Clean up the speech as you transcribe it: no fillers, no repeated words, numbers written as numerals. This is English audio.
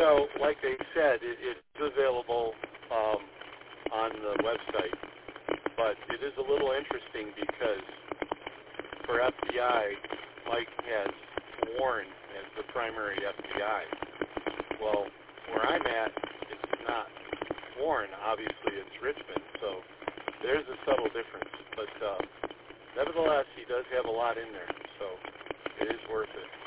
So, like they said, it's available on the website, but it is a little interesting because for FBI, Mike has Warren as the primary FBI. Well, where I'm at, it's not Warren. Obviously, it's Richmond, so there's a subtle difference. But nevertheless, he does have a lot in there, so it is worth it.